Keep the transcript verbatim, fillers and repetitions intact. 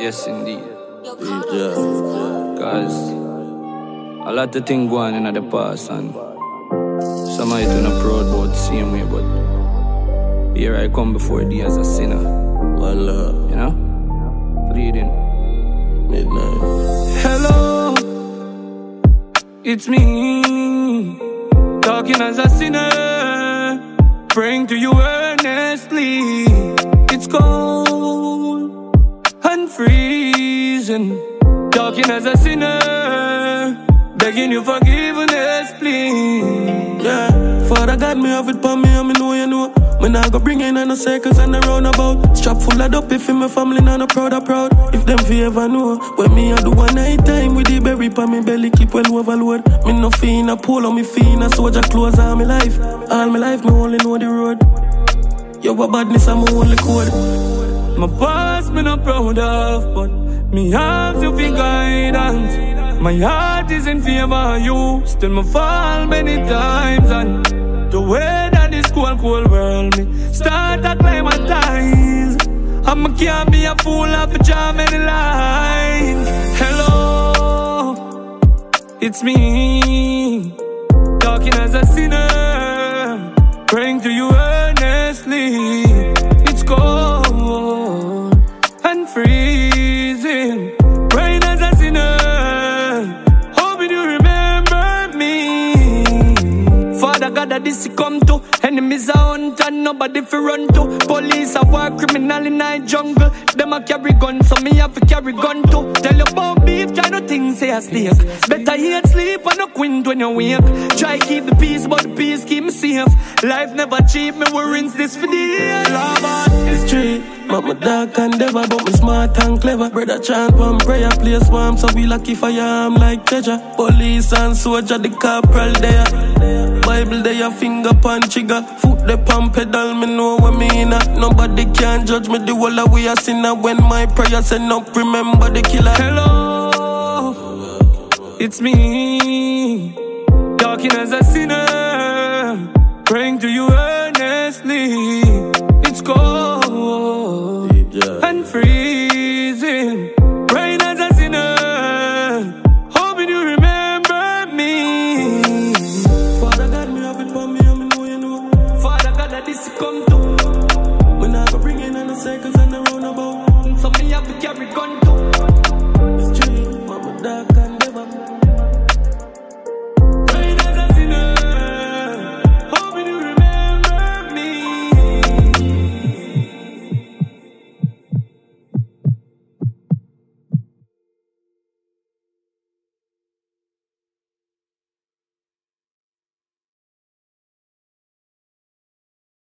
Yes, indeed. Cause a lot of things go on in the past, and some of it are not proud about the same way, but here I come before thee as a sinner. Wallah. You know? Pleading. Midnight. Hello, it's me, talking as a sinner, praying to you earnestly. It's cold and freezing, talking as a sinner, begging you forgiveness, please. Yeah, Father God, me have it for me, and me know you know. Me nah go bring in no circles and a roundabout. Strap full of dope if my family nah no proud of proud. If them fi ever know, when me a do one night time with the berry pa me belly keep well overload. Me no fi in a polo, me fi in a soldier clothes all my life. All my life me only know the road. Yo, what badness I'm only code. My past me not proud of, but me have you for guidance. My heart is in favor of you. Still me fall many times, and the way that this cold, cold world me start to climatize. I can't be a fool after jam many lines. Hello, it's me, talking as a sinner, praying to you earnestly. It's cold and freezing, praying as a sinner, hoping you remember me. Father God, that this come to enemies are hunt and nobody fi run to. Police are war criminal in the jungle. Them a carry gun, so me have to carry gun too. Tell you about beef, try no things say a snake. Better eat sleep and no quint when you wake. Try keep the peace, but the peace keep me safe. Life never cheap, me will rinse this for the year. Lava is street, mama dark and devil, but me smart and clever. Brother chant one prayer, place warm, so we lucky for am like treasure. Police and soldier, the corporal there. Bible there, your finger pan trigger. Foot the pan pedal, me know what me in. Nobody can judge me, the whole of we a sinner. When my prayer send up, remember the killer. Hello, it's me, talking as a sinner, praying to you earnestly. It's cold and free.